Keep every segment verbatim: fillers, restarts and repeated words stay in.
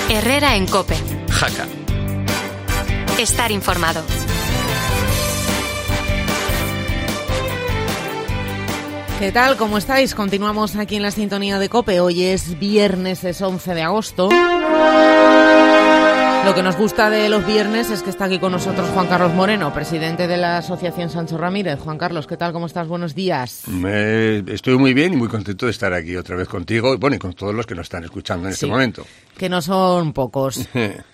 Herrera en COPE. Jaca. Estar informado. ¿Qué tal? ¿Cómo estáis? Continuamos aquí en la sintonía de COPE. Hoy es viernes, es once de agosto. Lo que nos gusta de los viernes es que está aquí con nosotros Juan Carlos Moreno, presidente de la Asociación Sancho Ramírez. Juan Carlos, ¿qué tal? ¿Cómo estás? Buenos días. Me, estoy muy bien y muy contento de estar aquí otra vez contigo y, bueno, y con todos los que nos están escuchando en Sí, este momento. Que no son pocos.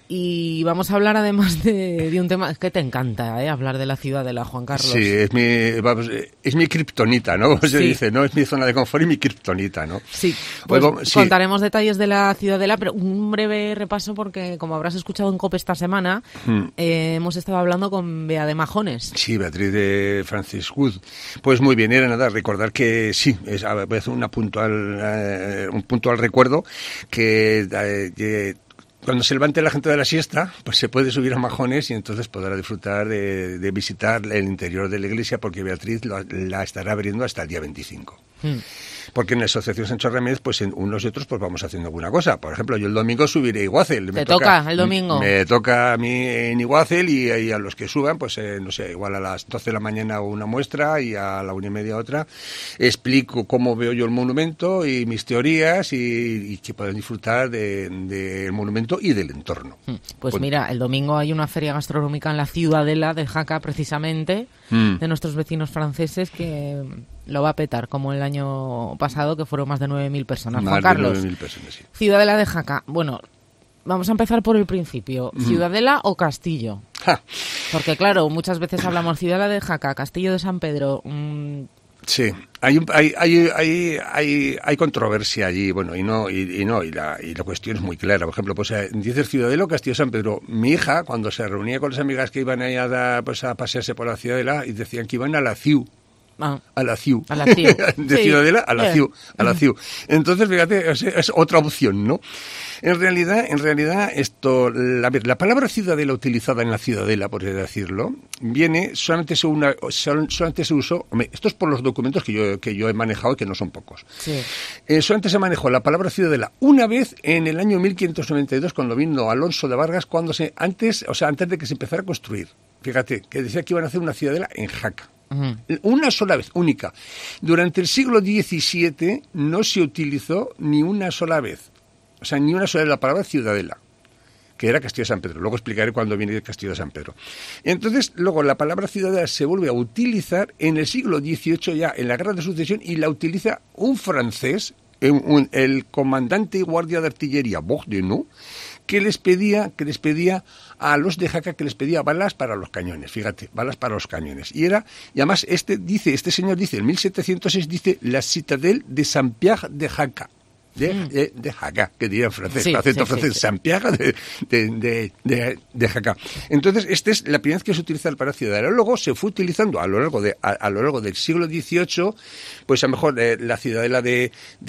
Y vamos a hablar además de, de un tema que te encanta, ¿eh? Hablar de la Ciudadela, Juan Carlos. Sí, es mi, vamos, es mi kriptonita, ¿no? Se Sí. dice, ¿no? Es mi zona de confort y mi kriptonita, ¿no? Sí, pues Oigo, sí. contaremos detalles de la Ciudadela, pero un breve repaso porque, como habrás escuchado en COPE esta semana, Hmm. eh, hemos estado hablando con Bea de Majones. Sí, Beatriz de Francis Wood. Pues muy bien, era nada, recordar que sí, es, a ver, voy a hacer una puntual, eh, un puntual recuerdo que... Eh, que cuando se levante la gente de la siesta, pues se puede subir a Majones y entonces podrá disfrutar de, de visitar el interior de la iglesia, porque Beatriz la, la estará abriendo hasta el día veinticinco. Hmm. Porque en la Asociación Sancho Ramírez, pues en unos y otros, pues vamos haciendo alguna cosa. Por ejemplo, yo el domingo subiré a Iguácel. ¿Te toca, toca el domingo? Me toca a mí en Iguácel y, y a los que suban, pues eh, no sé, igual a las doce de la mañana una muestra y a la una y media otra. Explico cómo veo yo el monumento y mis teorías y, y que pueden disfrutar del de, de monumento y del entorno. Pues, pues mira, el domingo hay una feria gastronómica en la Ciudadela de Jaca, precisamente, mm. de nuestros vecinos franceses, que lo va a petar, como el año pasado, que fueron más de nueve mil personas. Más Juan Carlos, de nueve mil personas, sí. Ciudadela de Jaca. Bueno, vamos a empezar por el principio. ¿Ciudadela mm. o Castillo? Ja. Porque, claro, muchas veces hablamos Ciudadela de Jaca, Castillo de San Pedro. Mmm, Sí, hay, un, hay, hay, hay, hay, hay controversia allí, bueno, y no, y, y no, y la, y la cuestión es muy clara. Por ejemplo, pues eh, dices Ciudadela o Castillo de San Pedro. Mi hija, cuando se reunía con las amigas que iban ahí a, dar, pues, a pasearse por la Ciudadela, y decían que iban a la Ciu. Ah. A la CIU. A la CIU. De sí. Ciudadela a la CIU. A la CIU. Entonces, fíjate, es, es otra opción, ¿no? En realidad, en realidad, esto, la, la palabra ciudadela utilizada en la Ciudadela, por decirlo, viene, solamente se, una, solamente se usó, hombre, esto es por los documentos que yo, que yo he manejado y que no son pocos. Sí. Eh, solamente se manejó la palabra ciudadela una vez en el año mil quinientos noventa y dos, cuando vino Alonso de Vargas, cuando se, antes, o sea, antes de que se empezara a construir. Fíjate, que decía que iban a hacer una ciudadela en Jaca. Uh-huh. Una sola vez, única. Durante el siglo diecisiete no se utilizó ni una sola vez. O sea, ni una sola vez la palabra ciudadela, que era Castillo de San Pedro. Luego explicaré cuándo viene el Castillo de San Pedro. Entonces, luego la palabra ciudadela se vuelve a utilizar en el siglo dieciocho, ya en la Guerra de Sucesión, y la utiliza un francés, un, un, el comandante y guardia de artillería Bourdieu, que les pedía, que les pedía a los de Jaca, que les pedía balas para los cañones, fíjate, balas para los cañones. Y era, y además este dice, este señor dice, en mil setecientos seis dice la Citadelle de Saint-Pierre de Jaca. De, mm. de, de Jaca, que diría en francés, sí, acento sí, francés, sí, sí. Saint-Pierre de, de, de, de, de Jaca. Entonces, esta es la primera vez que se utiliza el para ciudadela. Luego se fue utilizando a lo largo de a, a lo largo del siglo dieciocho, pues a lo mejor eh, la ciudadela de,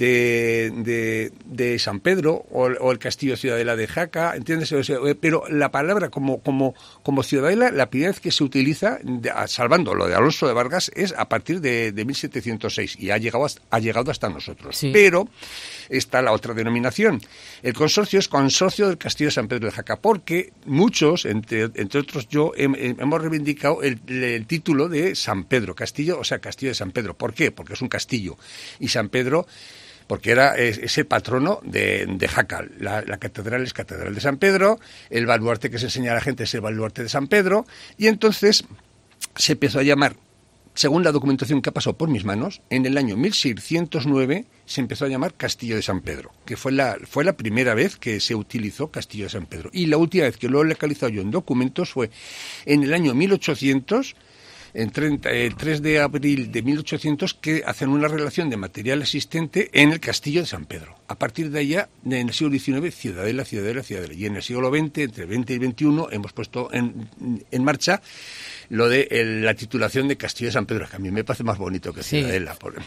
de, de, de San Pedro o, o el castillo ciudadela de Jaca, ¿entiendes? O sea, pero la palabra como, como, como ciudadela, la primera vez que se utiliza, de, salvando lo de Alonso de Vargas, es a partir de, de mil setecientos seis y ha llegado, ha llegado hasta nosotros. Sí. Pero está la otra denominación. El consorcio es Consorcio del Castillo de San Pedro de Jaca, porque muchos, entre, entre otros yo, he, hemos reivindicado el, el título de San Pedro, Castillo, o sea, Castillo de San Pedro. ¿Por qué? Porque es un castillo. Y San Pedro, porque era es, es el patrono de, de Jaca. La, la catedral es Catedral de San Pedro, el baluarte que se enseña a la gente es el baluarte de San Pedro, y entonces se empezó a llamar, según la documentación que ha pasado por mis manos, en el año mil seiscientos nueve se empezó a llamar Castillo de San Pedro, que fue la fue la primera vez que se utilizó Castillo de San Pedro. Y la última vez que lo he localizado yo en documentos fue en el año mil ochocientos, en treinta, el tres de abril de mil ochocientos, que hacen una relación de material existente en el Castillo de San Pedro. A partir de allá, en el siglo diecinueve, ciudadela, ciudadela, ciudadela. Y en el siglo veinte, entre veinte y veintiuno, hemos puesto en, en marcha lo de el, la titulación de Castillo de San Pedro, que a mí me parece más bonito que sí. Ciudadela. Por...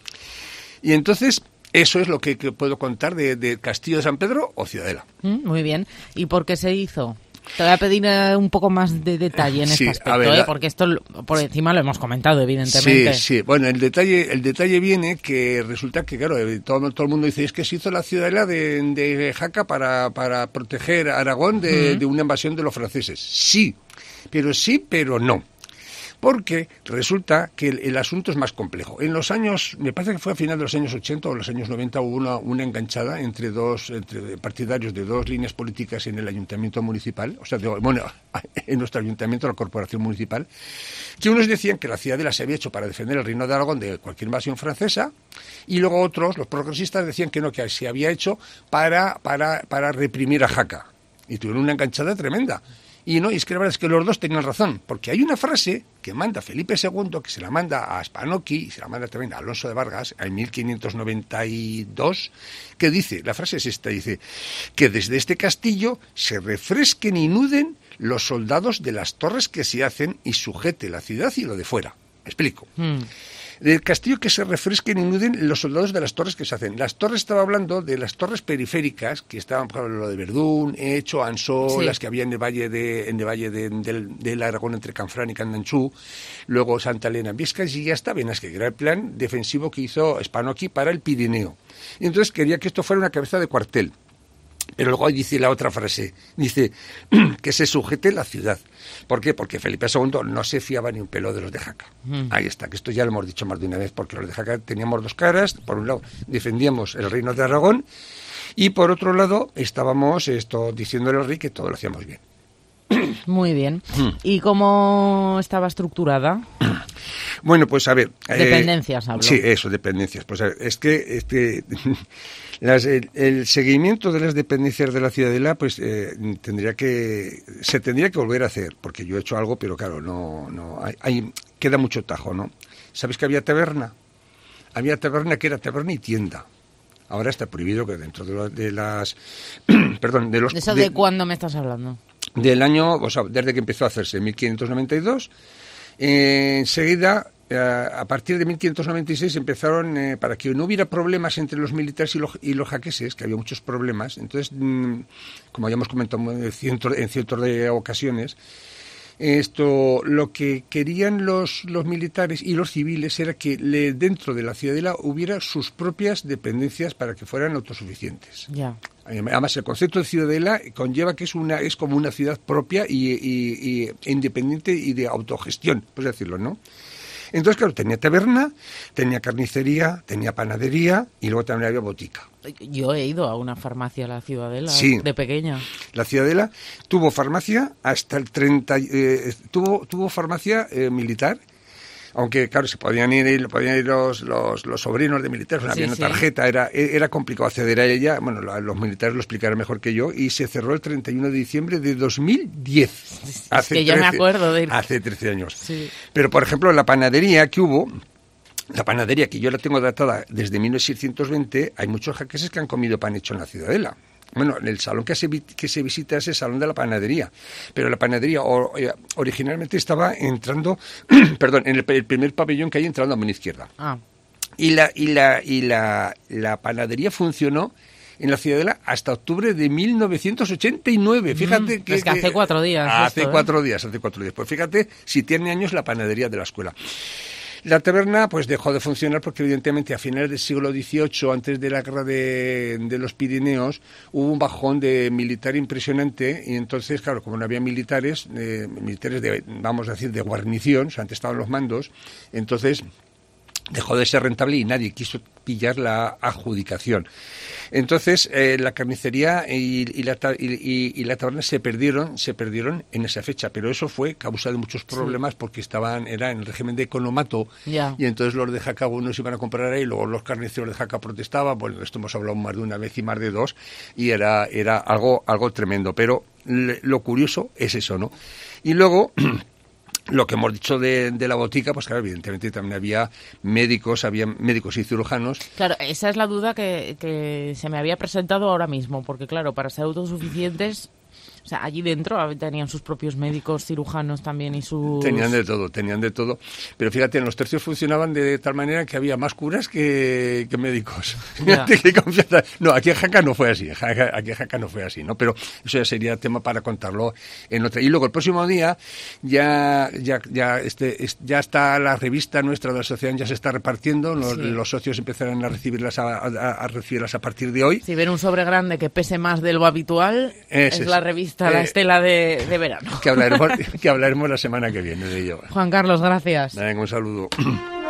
Y entonces, eso es lo que, que puedo contar de, de Castillo de San Pedro o Ciudadela. Mm, muy bien. ¿Y por qué se hizo? Te voy a pedir uh, un poco más de detalle en sí, este aspecto, ver, ¿eh? la... porque esto por encima lo hemos comentado, evidentemente. Sí, sí. Bueno, el detalle el detalle viene que resulta que, claro, todo, todo el mundo dice, es que se hizo la ciudadela de, de Jaca para, para proteger a Aragón de, uh-huh. de una invasión de los franceses. Sí, pero sí, pero no. Porque resulta que el, el asunto es más complejo. En los años, me parece que fue a final de los años ochenta o los años noventa, hubo una, una enganchada entre dos entre partidarios de dos líneas políticas en el ayuntamiento municipal, o sea, de, bueno, en nuestro ayuntamiento, la corporación municipal, que unos decían que la ciudadela se había hecho para defender el reino de Aragón de cualquier invasión francesa, y luego otros, los progresistas, decían que no, que se había hecho para, para, para reprimir a Jaca. Y tuvieron una enganchada tremenda. Y no, y es que la verdad es que los dos tenían razón, porque hay una frase que manda Felipe segundo, que se la manda a Spanochi y se la manda también a Alonso de Vargas en mil quinientos noventa y dos, que dice, la frase es esta, dice, que desde este castillo se refresquen y nuden los soldados de las torres que se hacen y sujete la ciudad y lo de fuera. Me explico. Mm. Del castillo que se refresquen y nuden los soldados de las torres que se hacen. Las torres, estaba hablando de las torres periféricas, que estaban, por ejemplo, lo de Verdún, Hecho, Ansó, sí. las que había en el valle de en el valle de, del, del Aragón entre Canfrán y Candanchú, luego Santa Elena en Viescas, y ya está, bien, es que era el plan defensivo que hizo Spanochi para el Pirineo. Y entonces quería que esto fuera una cabeza de cuartel. Pero luego dice la otra frase, dice que se sujete la ciudad. ¿Por qué? Porque Felipe segundo no se fiaba ni un pelo de los de Jaca. Mm. Ahí está, que esto ya lo hemos dicho más de una vez, porque los de Jaca teníamos dos caras. Por un lado, defendíamos el reino de Aragón, y por otro lado, estábamos esto diciéndole al rey que todo lo hacíamos bien. Muy bien. ¿Y cómo estaba estructurada? Bueno, pues a ver... Dependencias, eh, hablo. Sí, eso, dependencias. Pues a ver, es que... Es que las, el, el seguimiento de las dependencias de la ciudadela, pues eh, tendría que... Se tendría que volver a hacer, porque yo he hecho algo, pero claro, no... no hay, hay queda mucho tajo, ¿no? ¿Sabes que había taberna? Había taberna que era taberna y tienda. Ahora está prohibido que dentro de, lo, de las... perdón, de los... ¿De eso de, de cuándo me estás hablando? Del año, o sea, desde que empezó a hacerse, en mil quinientos noventa y dos, eh, enseguida, eh, a partir de mil quinientos noventa y seis, empezaron, eh, para que no hubiera problemas entre los militares y los, y los jaqueses, que había muchos problemas, entonces, mmm, como ya hemos comentado en cientos, en cientos de ocasiones, esto, lo que querían los, los militares y los civiles era que le, dentro de la ciudadela hubiera sus propias dependencias para que fueran autosuficientes. Ya. Además, el concepto de ciudadela conlleva que es una es como una ciudad propia y, y, y independiente y de autogestión, por decirlo, ¿no? Entonces, claro, tenía taberna, tenía carnicería, tenía panadería y luego también había botica. Yo he ido a una farmacia a la Ciudadela, sí, de pequeña. La Ciudadela tuvo farmacia hasta el treinta, eh, tuvo tuvo farmacia eh, militar. Aunque, claro, se podían ir, podían ir los, los, los sobrinos de militares, no había sí, una tarjeta, sí. era era complicado acceder a ella. Bueno, los militares lo explicarán mejor que yo, y se cerró el treinta y uno de diciembre de dos mil diez. Es hace que trece, yo me acuerdo de ir. Hace trece años. Sí. Pero, por ejemplo, la panadería que hubo, la panadería que yo la tengo datada desde mil seiscientos veinte, hay muchos jaqueses que han comido pan hecho en la Ciudadela. Bueno, el salón que se, que se visita es el salón de la panadería, pero la panadería o, eh, originalmente estaba entrando, perdón, en el, el primer pabellón que hay entrando a mano izquierda. Ah. Y la y la y la, la panadería funcionó en la Ciudadela hasta octubre de mil novecientos ochenta y nueve. Fíjate mm, que, es que hace cuatro días. Hace esto, cuatro ¿eh? días, hace cuatro días. Pues fíjate si tiene años la panadería de la escuela. La taberna pues dejó de funcionar porque evidentemente a finales del siglo dieciocho, antes de la guerra de, de los Pirineos, hubo un bajón de militar impresionante y entonces, claro, como no había militares, eh, militares de, vamos a decir, de guarnición, o sea, antes estaban los mandos, entonces dejó de ser rentable y nadie quiso pillar la adjudicación. Entonces, eh, la carnicería y, y, la, y, y la taberna se perdieron se perdieron en esa fecha, pero eso fue causa de muchos problemas sí. porque estaban era en el régimen de economato yeah. y entonces los de Jaca unos iban a comprar ahí, luego los carniceros de Jaca protestaban. Bueno, esto hemos hablado más de una vez y más de dos, y era era algo algo tremendo, pero le, lo curioso es eso, ¿no? Y luego lo que hemos dicho de, de la botica, pues claro, evidentemente también había médicos, había médicos y cirujanos. Claro, esa es la duda que, que se me había presentado ahora mismo, porque claro, para ser autosuficientes O sea, allí dentro tenían sus propios médicos, cirujanos también y sus... Tenían de todo, tenían de todo. Pero fíjate, en los tercios funcionaban de tal manera que había más curas que, que médicos. Fíjate qué confianza. No, aquí en Jaca no fue así, aquí en Jaca no fue así, ¿no? Pero eso ya sería tema para contarlo en otra. Y luego el próximo día ya ya ya este es, ya está la revista nuestra de la asociación, ya se está repartiendo, los, sí. los socios empezarán a recibirlas a, a, a recibirlas a partir de hoy. Si ven un sobre grande que pese más de lo habitual, es, es la revista eh, La Estela de, de verano. Que hablaremos, que hablaremos la semana que viene de ello. Juan Carlos, gracias. Venga, un saludo.